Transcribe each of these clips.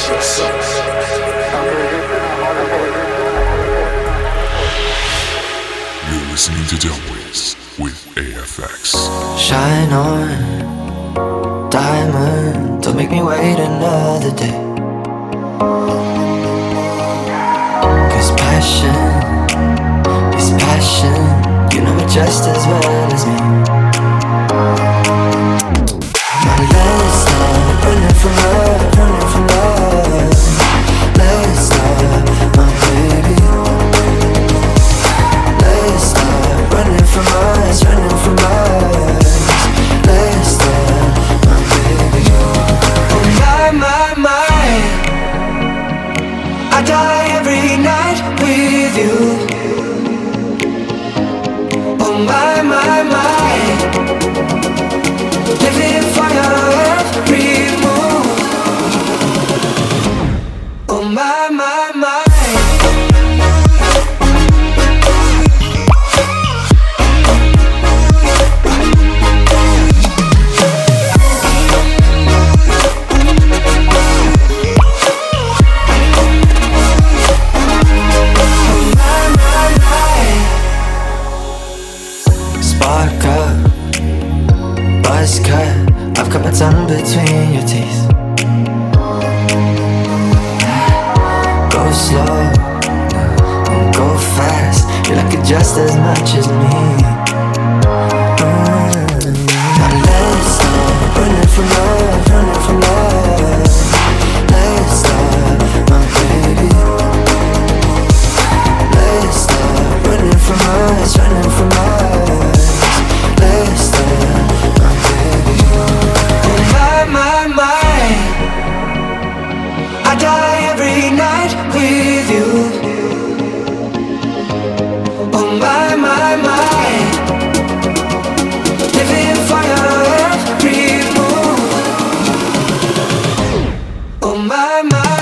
You're listening to Dubways with AFX. Shine on, diamond, don't make me wait another day. Cause passion is passion, you know it just as well as me. Now let's stop running from love, running from love. Let's stop, my baby. Let's stop running from us, running from us. Let's stop, my baby. Oh my, I die every night with you. Oh my, living for your every move. Oh my, spark up, buzz cut. I've got my tongue between your teeth. Go slow, don't go fast. You like it just as much as me. Now let's stop running from love, running from love. Let's stop, my baby. Let's stop running from us, running from us. Let's stop, my baby. Oh my, I die every night with you. Oh my, living for your every move. Oh my,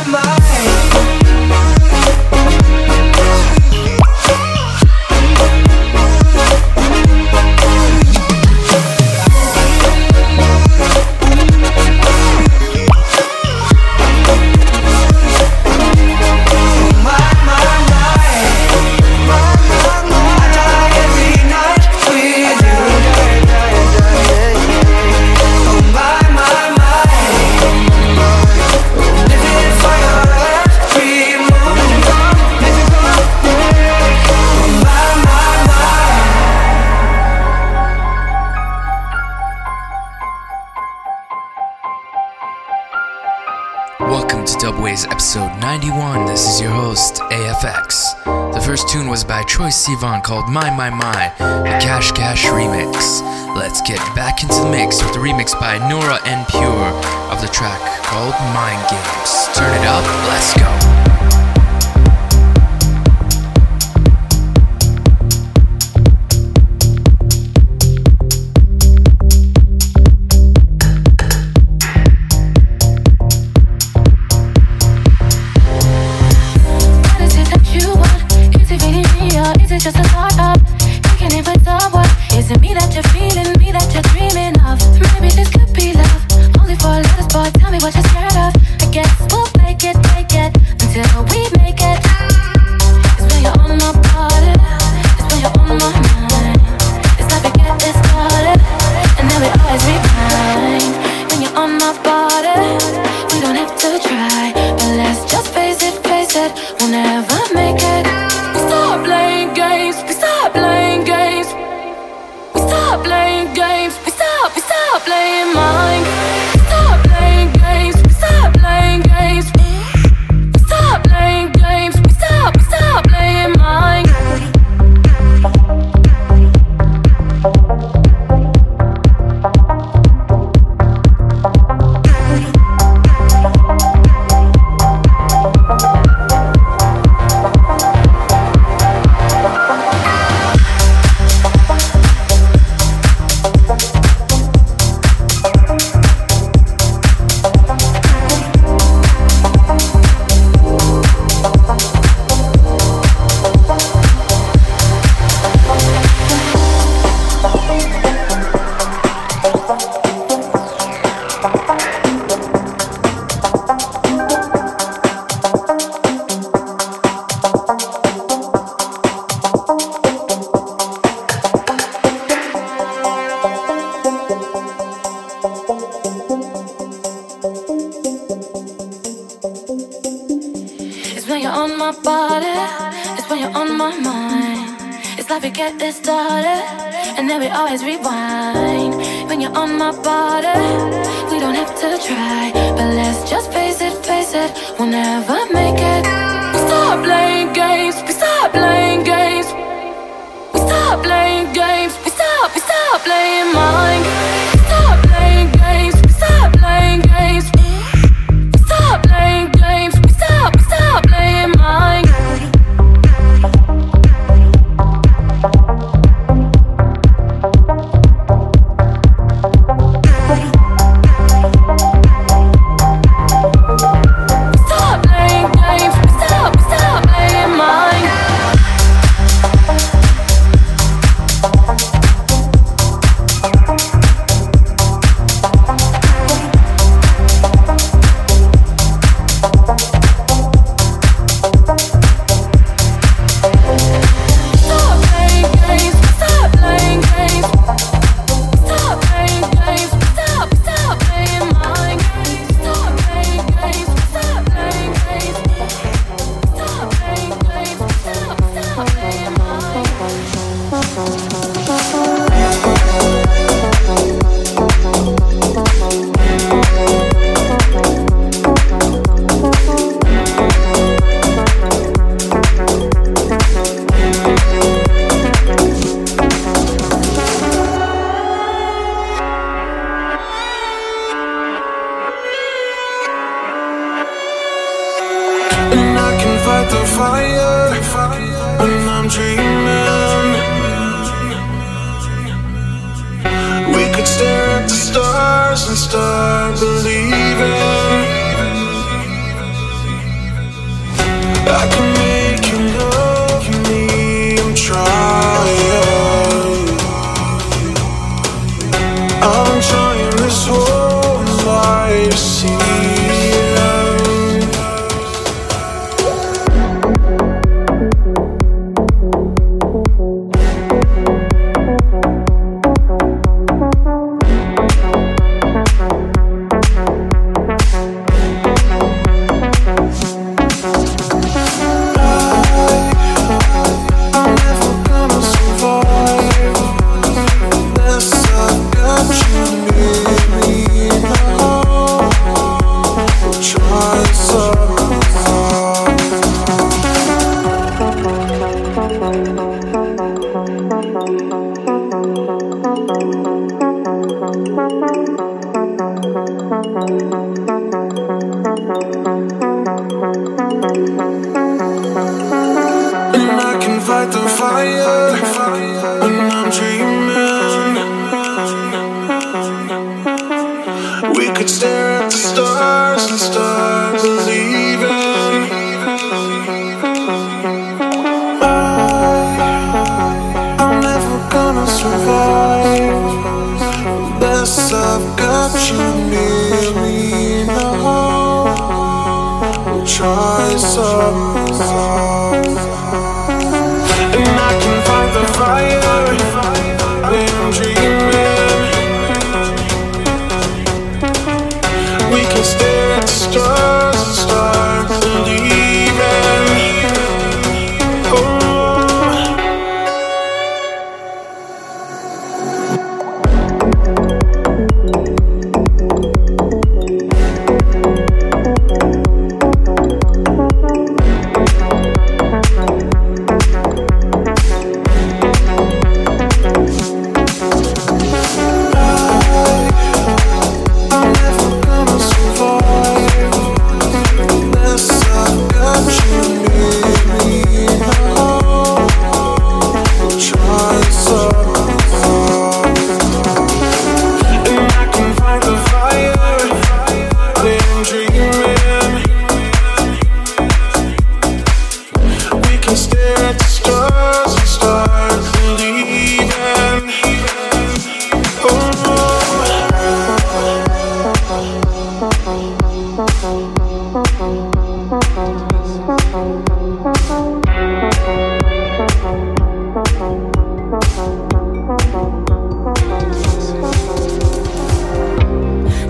Welcome to Dubways episode 91. This is your host, AFX. The first tune was by Troye Sivan called My, a Cash Cash remix. Let's get back into the mix with the remix by Nora En Pure of the track called Mind Games. Turn it up, let's go. Just a thought of thinking it with someone. Is it me that you're feeling, me that you're dreaming of? Maybe this could be love, only for a little sport. Tell me what you're scared of. I guess we'll make it until we make it. It's when you're on my body, it's when you're on my mind. It's like we get it started, and then we always rewind. When you're on my body, we don't have to try, but let's just face it, we'll never make it. Stop playing games, we stop playing games. We stop playing games, we stop playing mind. We stop playing games, we stop playing games. on my body, it's when you're on my mind. It's like we get this started, and then we always rewind. When you're on my body, we don't have to try, but let's just face it, we'll never make it. We stop playing games, we stop playing games. We stop playing games, we stop playing mind. We stop playing games, we stop playing games. We stop playing games, we stop playing mind.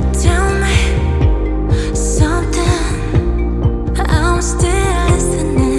Tell me something, I'm still listening.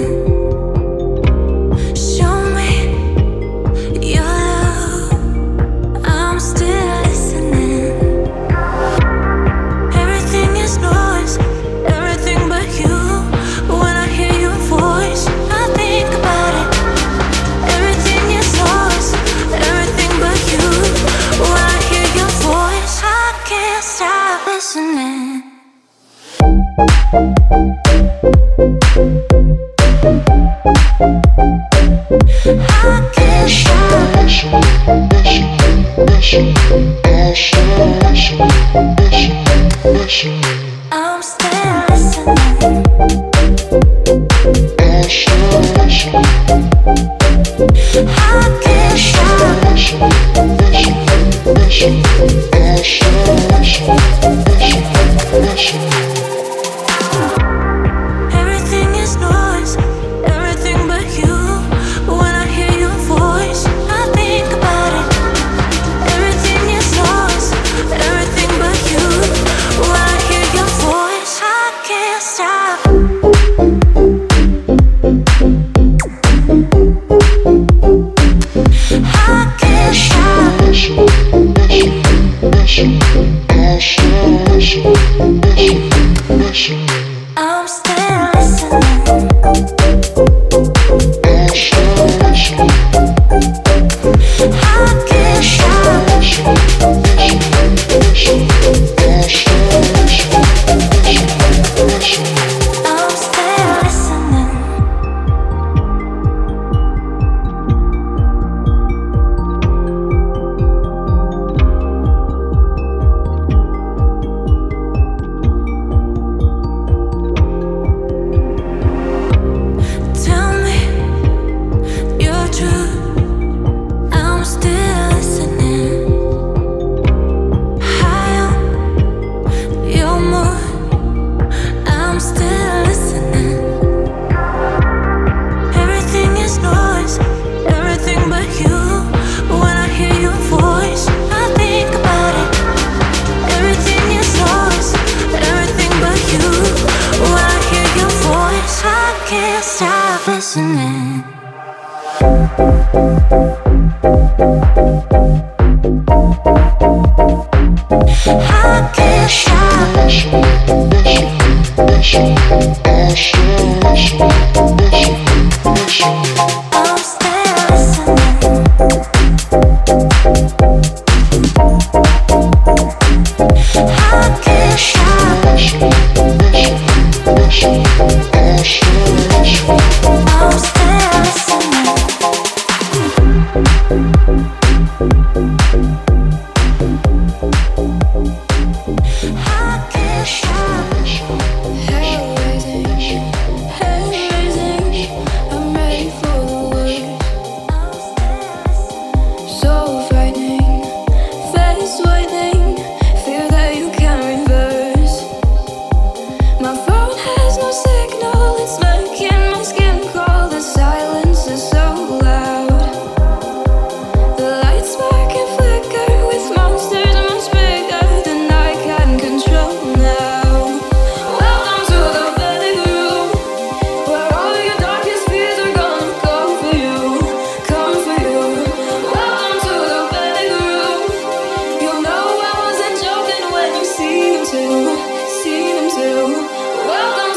See them too. Welcome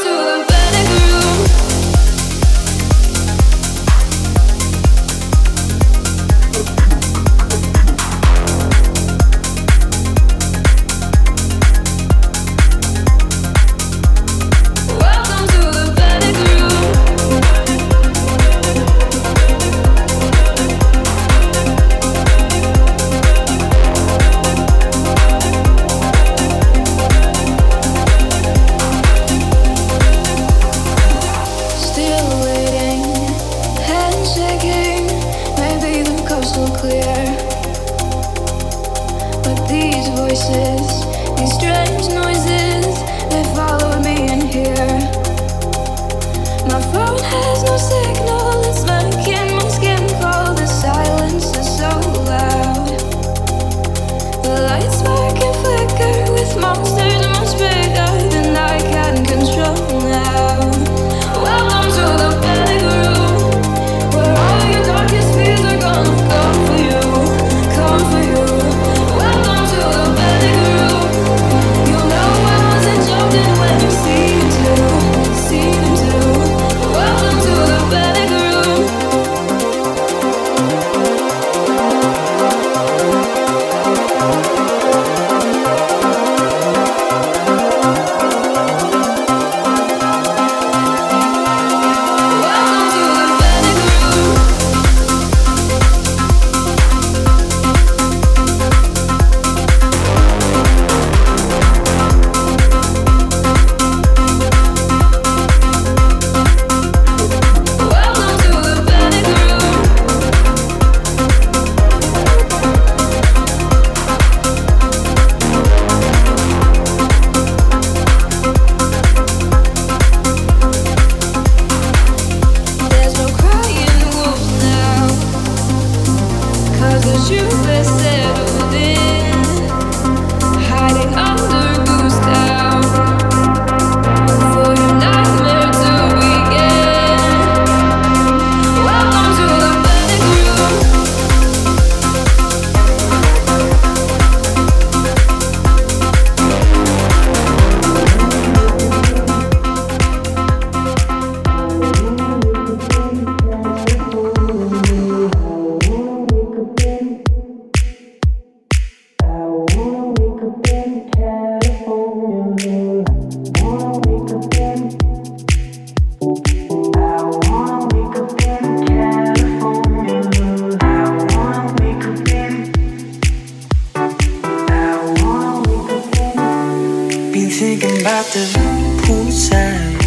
poolside,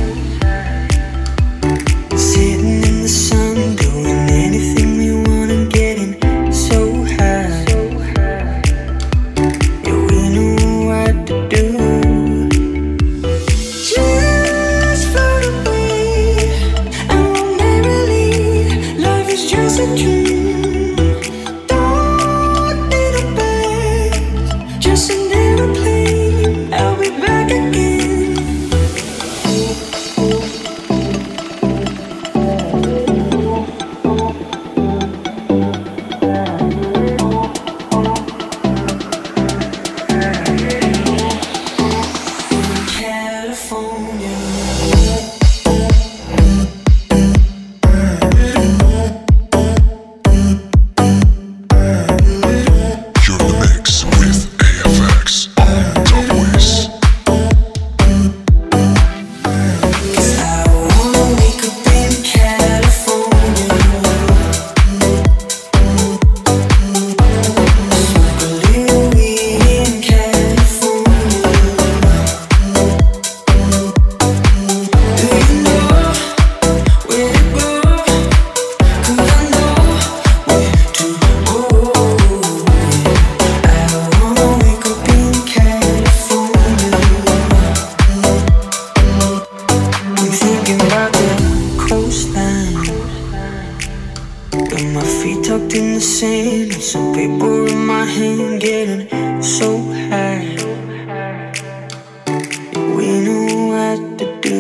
sitting in the sun, doing anything we wanna, getting so high. Yeah, we know what to do. Just float away and we'll never leave. Life is just a dream. Don't need a bag, just an aeroplane. I'll be back again. California. You're in the mix with AFX on Dubways. 'Cause I wanna wake up in California, smoke a little weed in California. Do you know where to go? 'Cause I know where to go. I wanna wake up in California. I'm thinking about the coastline, with my feet tucked in the sand, and some paper in my hand, getting so high. We know what to do.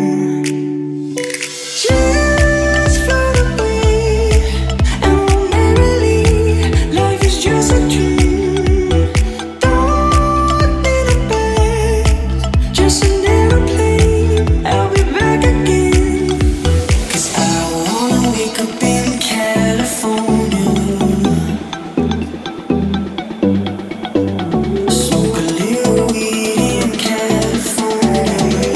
Just float away and we'll never leave. Life is just a dream. Don't need a bag, just an aeroplane. I'll be back again. 'Cause I wanna wake up in California, smoke a little weed in California.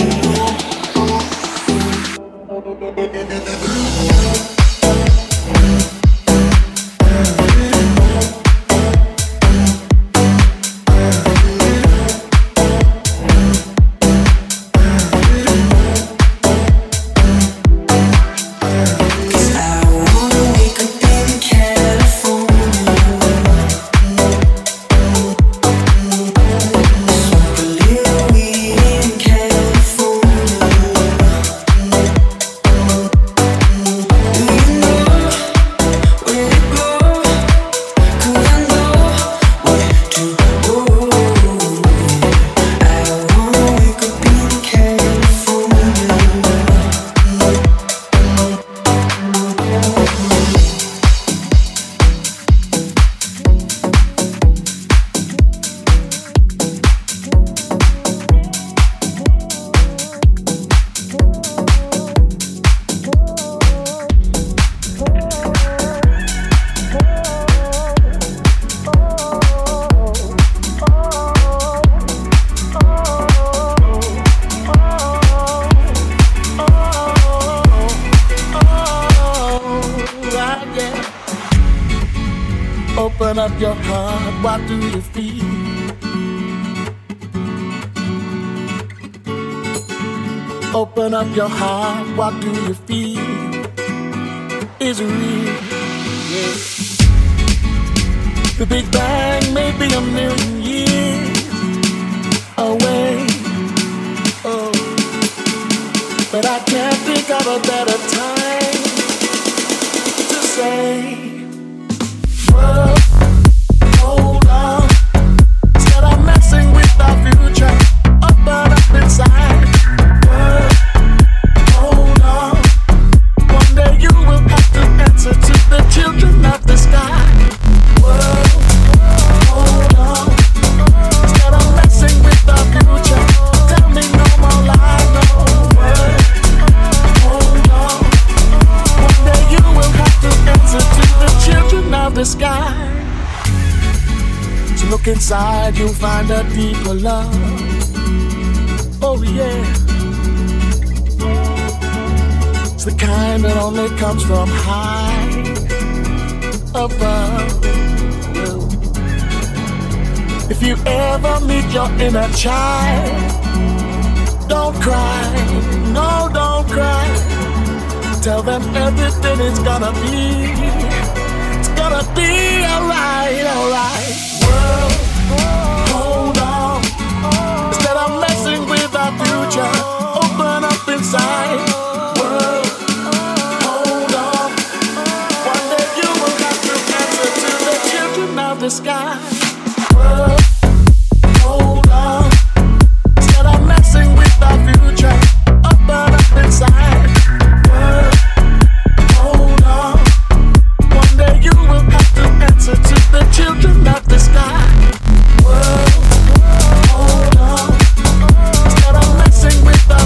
Cause I wanna wake up in California, smoke a little weed in California. Do you know where to go? 'Cause I know where to go. I wanna wake up in California. Open up your heart, what do you feel? Open up your heart, what do you feel? Is it real? Yeah. The Big Bang may be a million years away, oh, but I can't think of a better time to say, world, hold on. Instead of messing with our future, open up inside. World, hold on. One day you will have to answer to the children of the sky. World, hold on. Instead of messing with our future, tell me no more lies, no. World, hold on. One day you will have to answer to the children of the sky. So look inside, you'll find a deeper love. Oh yeah, it's the kind that only comes from high above. If you ever meet your inner child, don't cry. Tell them everything is gonna be alright, alright. World, hold on. Instead of messing with our future, open up inside. World, hold on. One day you will have to answer to the children of the sky. World, hold on. Instead of messing with our future, open up inside. World, hold on. One day you will have to answer to the children of the sky. World, hold on. Instead of messing with the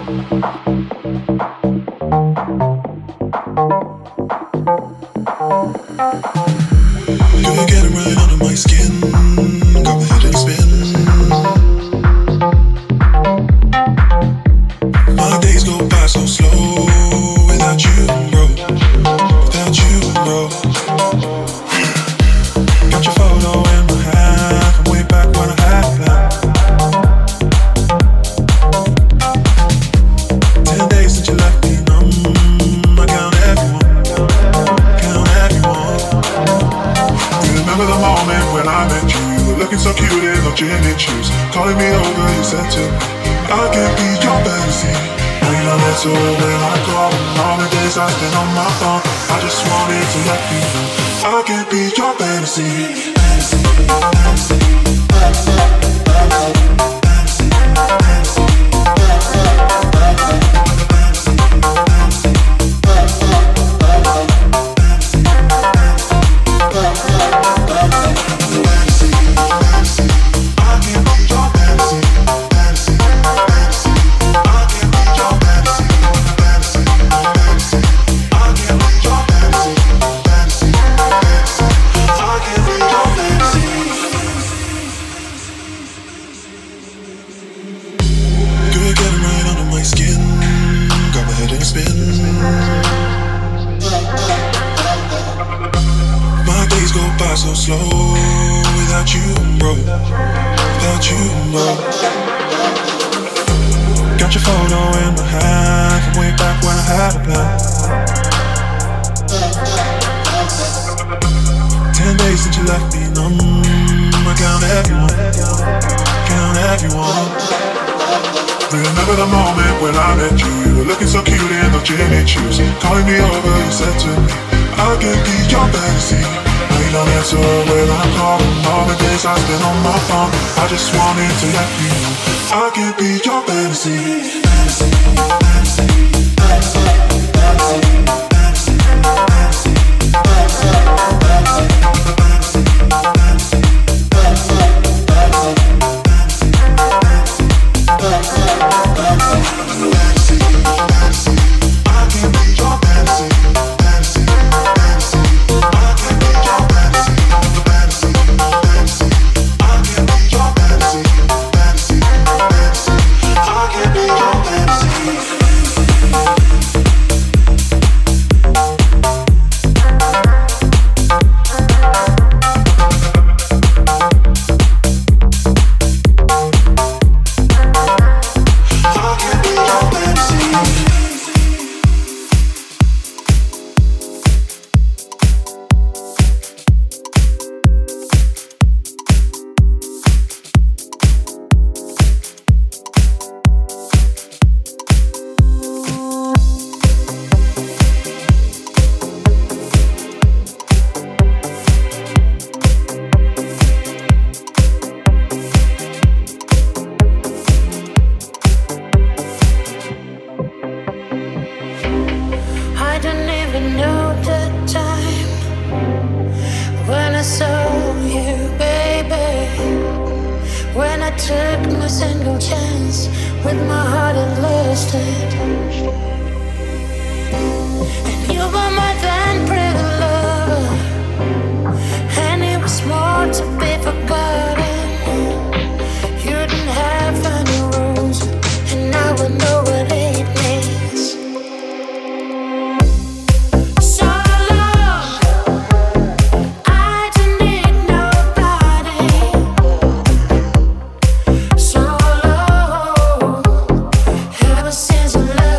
Ever since I left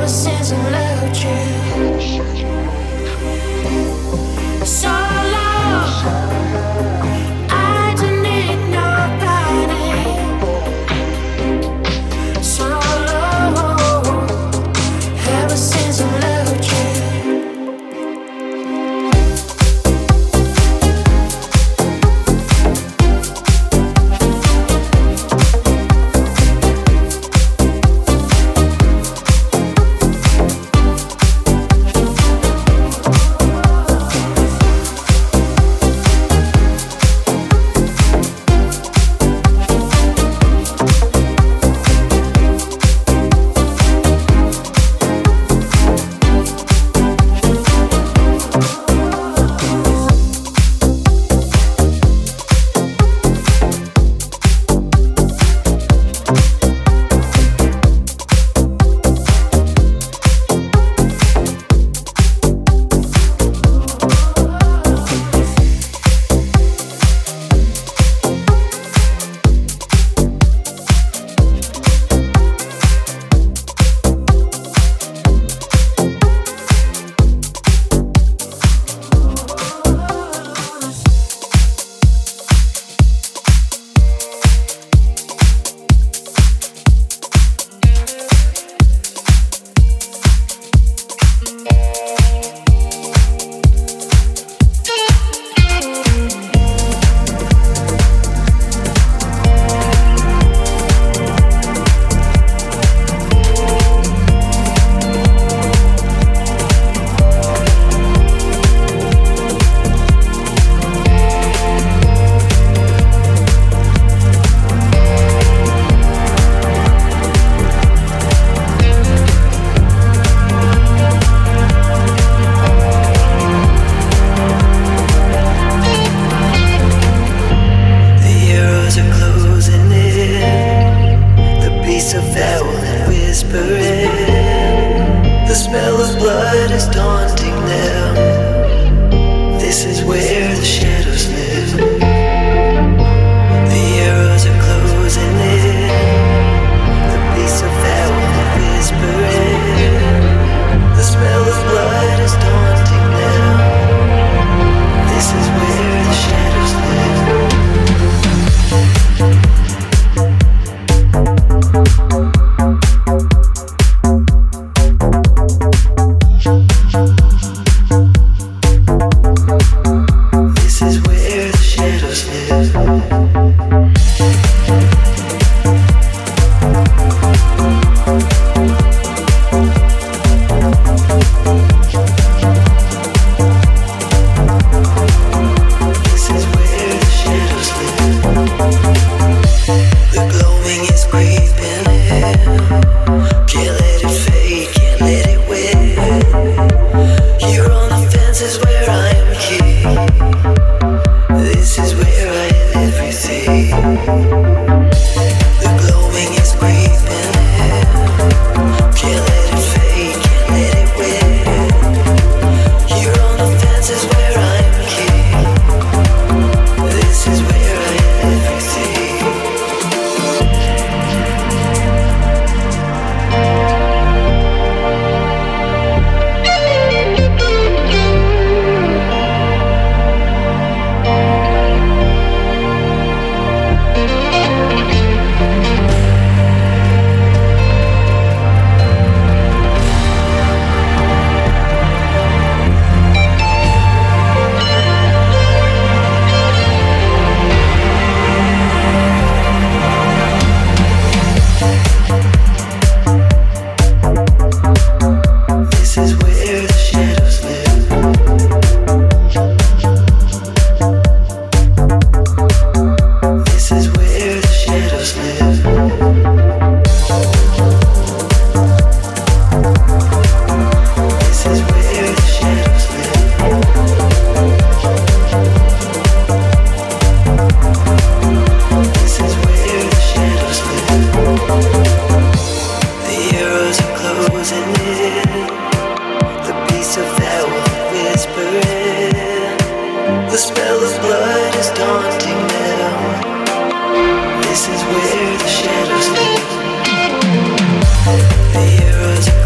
since I loved you. So long, I don't need nobody. So long, ever since I loved you.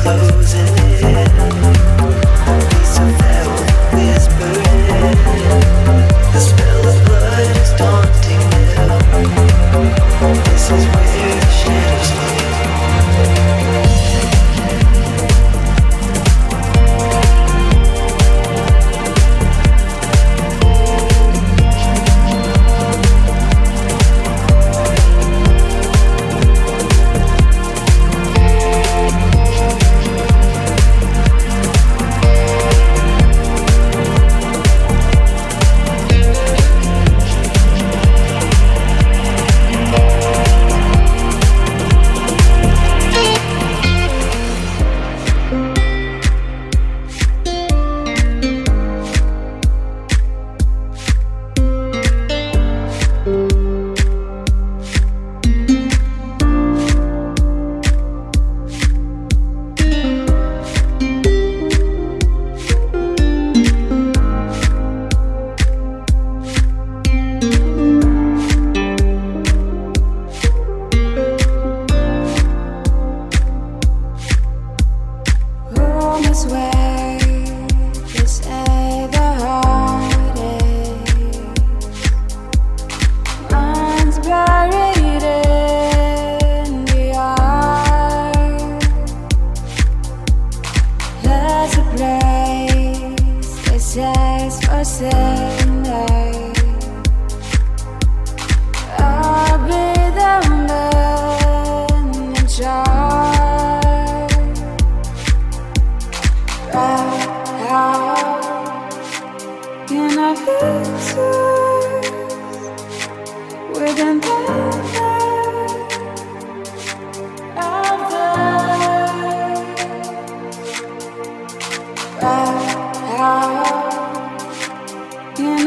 Can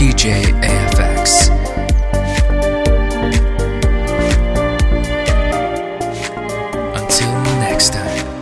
DJ AFX. Until next time.